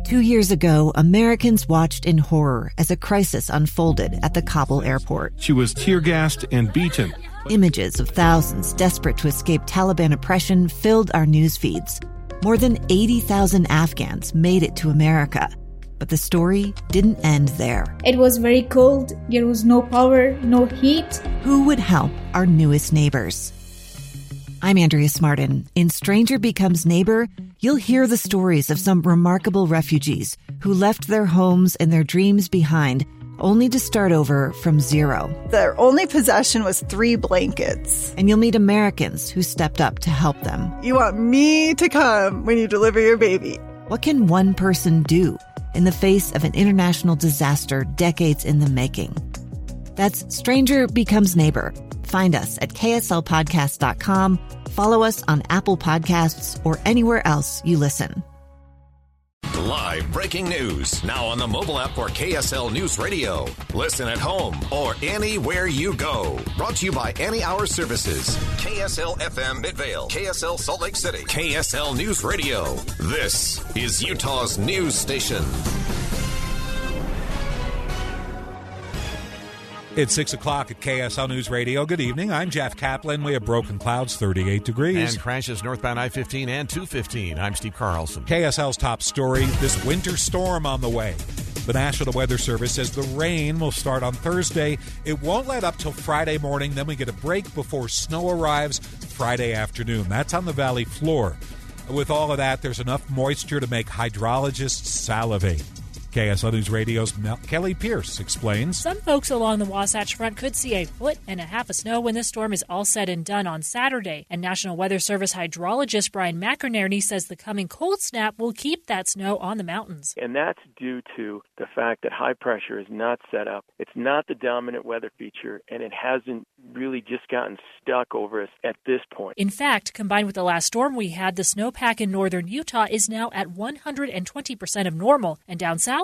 2 years ago, Americans watched in horror as a crisis unfolded at the Kabul airport. She was tear-gassed and beaten. Images of thousands desperate to escape Taliban oppression filled our news feeds. More than 80,000 Afghans made it to America. But the story didn't end there. It was very cold. There was no power, no heat. Who would help our newest neighbors? I'm Andrea Smartin. In Stranger Becomes Neighbor, you'll hear the stories of some remarkable refugees who left their homes and their dreams behind, only to start over from zero. Their only possession was 3 blankets. And you'll meet Americans who stepped up to help them. You want me to come when you deliver your baby. What can one person do in the face of an international disaster decades in the making? That's Stranger Becomes Neighbor. Find us at kslpodcast.com. Follow us on Apple Podcasts or anywhere else you listen. Live breaking news now on the mobile app for KSL News Radio. Listen at home or anywhere you go. Brought to you by Any Hour Services. KSL FM Midvale, KSL Salt Lake City, KSL News Radio. This is Utah's news station. It's 6 o'clock at KSL News Radio. Good evening. I'm Jeff Kaplan. We have broken clouds, 38 degrees. And crashes northbound I-15 and 215. I'm Steve Carlson. KSL's top story, this winter storm on the way. The National Weather Service says the rain will start on Thursday. It won't let up till Friday morning. Then we get a break before snow arrives Friday afternoon. That's on the valley floor. With all of that, there's enough moisture to make hydrologists salivate. KSL News Radio's Kelly Pierce explains. Some folks along the Wasatch Front could see 1.5 feet of snow when this storm is all said and done on Saturday. And National Weather Service hydrologist Brian McInerney says the coming cold snap will keep that snow on the mountains. And that's due to the fact that high pressure is not set up. It's not the dominant weather feature, and it hasn't really just gotten stuck over us at this point. In fact, combined with the last storm we had, the snowpack in northern Utah is now at 120% of normal, and down south,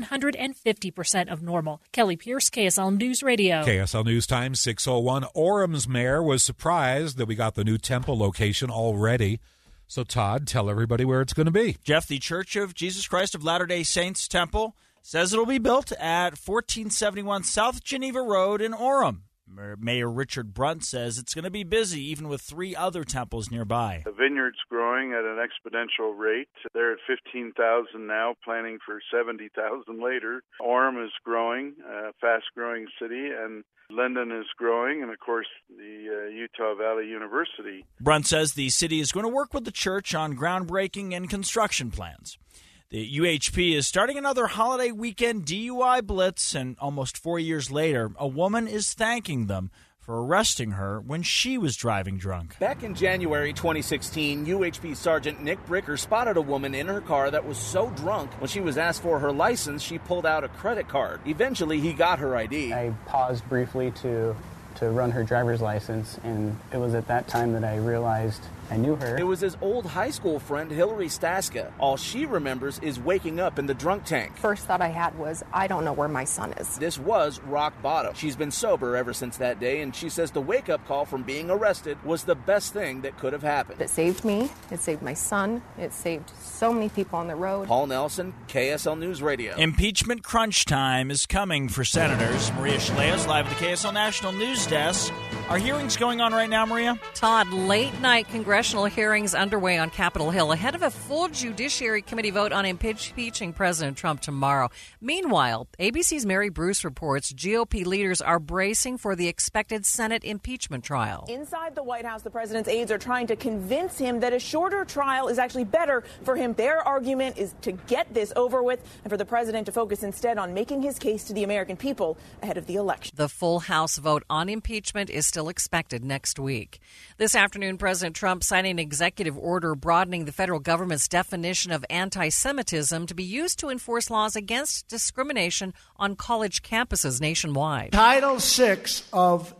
150% of normal. Kelly Pierce, KSL News Radio. KSL News Time 6:01. Orem's mayor was surprised that we got the new temple location already. So, Todd, tell everybody where it's going to be. Jeff, the Church of Jesus Christ of Latter-day Saints Temple says it'll be built at 1471 South Geneva Road in Orem. Mayor Richard Brunt says it's going to be busy, even with 3 other temples nearby. The vineyard's growing at an exponential rate. They're at 15,000 now, planning for 70,000 later. Orem is growing, a fast-growing city, and Linden is growing, and, of course, the Utah Valley University. Brunt says the city is going to work with the church on groundbreaking and construction plans. The UHP is starting another holiday weekend DUI blitz, and almost 4 years later, a woman is thanking them for arresting her when she was driving drunk. Back in January 2016, UHP Sergeant Nick Bricker spotted a woman in her car that was so drunk, when she was asked for her license, she pulled out a credit card. Eventually, he got her ID. I paused briefly to run her driver's license, and it was at that time that I realized I knew her. It was his old high school friend, Hillary Staska. All she remembers is waking up in the drunk tank. First thought I had was, I don't know where my son is. This was rock bottom. She's been sober ever since that day, and she says the wake-up call from being arrested was the best thing that could have happened. It saved me. It saved my son. It saved so many people on the road. Paul Nelson, KSL News Radio. Impeachment crunch time is coming for senators. Maria Schleas, live at the KSL National News Desk. Are hearings going on right now, Maria? Todd, late-night congressional hearings underway on Capitol Hill ahead of a full Judiciary Committee vote on impeaching President Trump tomorrow. Meanwhile, ABC's Mary Bruce reports GOP leaders are bracing for the expected Senate impeachment trial. Inside the White House, the president's aides are trying to convince him that a shorter trial is actually better for him. Their argument is to get this over with and for the president to focus instead on making his case to the American people ahead of the election. The full House vote on impeachment is still expected next week. This afternoon, President Trump signed an executive order broadening the federal government's definition of anti-Semitism to be used to enforce laws against discrimination on college campuses nationwide. Title VI of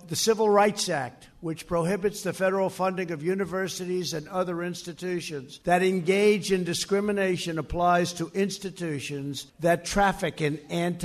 the Civil Rights Act, which prohibits the federal funding of universities and other institutions that engage in discrimination, applies to institutions that traffic in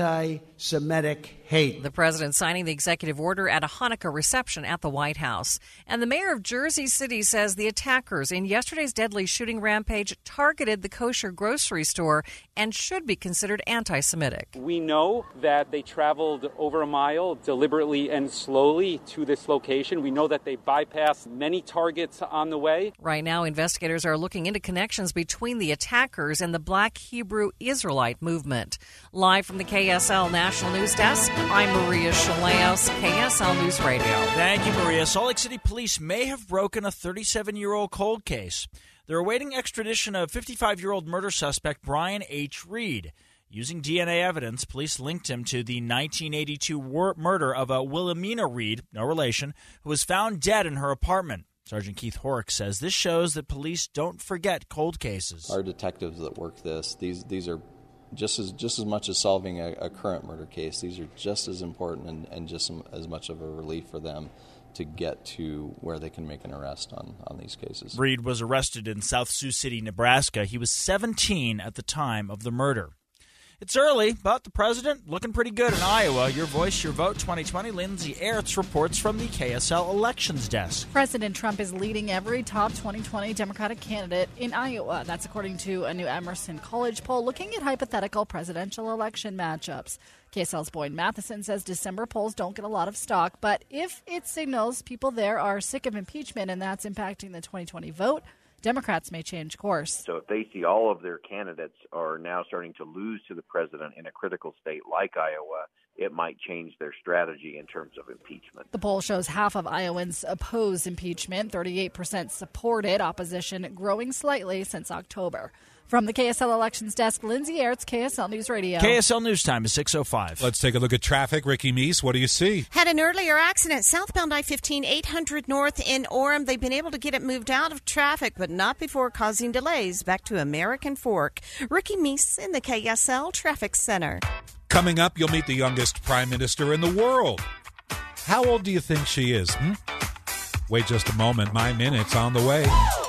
anti-Semitic hate. The president signing the executive order at a Hanukkah reception at the White House. And the mayor of Jersey City says the attackers in yesterday's deadly shooting rampage targeted the kosher grocery store and should be considered anti-Semitic. We know that they traveled over a mile deliberately and slowly to this location. We know that they bypassed many targets on the way. Right now, investigators are looking into connections between the attackers and the Black Hebrew Israelite movement. Live from the KSL National News Desk, I'm Maria Chaleos, KSL News Radio. Thank you, Maria. Salt Lake City police may have broken a 37-year-old cold case. They're awaiting extradition of 55-year-old murder suspect Brian H. Reed. Using DNA evidence, police linked him to the 1982 murder of Wilhelmina Reed, no relation, who was found dead in her apartment. Sergeant Keith Horrocks says this shows that police don't forget cold cases. Our detectives that work this, these are just as much as solving a current murder case. These are just as important and just as much of a relief for them to get to where they can make an arrest on these cases. Reed was arrested in South Sioux City, Nebraska. He was 17 at the time of the murder. It's early, but the president looking pretty good in Iowa. Your Voice, Your Vote 2020. Lindsay Aerts reports from the KSL Elections Desk. President Trump is leading every top 2020 Democratic candidate in Iowa. That's according to a new Emerson College poll looking at hypothetical presidential election matchups. KSL's Boyd Matheson says December polls don't get a lot of stock, but if it signals people there are sick of impeachment and that's impacting the 2020 vote, Democrats may change course. So if they see all of their candidates are now starting to lose to the president in a critical state like Iowa, it might change their strategy in terms of impeachment. The poll shows half of Iowans oppose impeachment, 38% support it, opposition growing slightly since October. From the KSL Elections Desk, Lindsay Aerts, KSL News Radio. KSL News Time is 6:05. Let's take a look at traffic. Ricky Meese, what do you see? Had an earlier accident southbound I-15, 800 north in Orem. They've been able to get it moved out of traffic, but not before causing delays back to American Fork. Ricky Meese in the KSL Traffic Center. Coming up, you'll meet the youngest prime minister in the world. How old do you think she is? Wait just a moment. My Minute's on the way.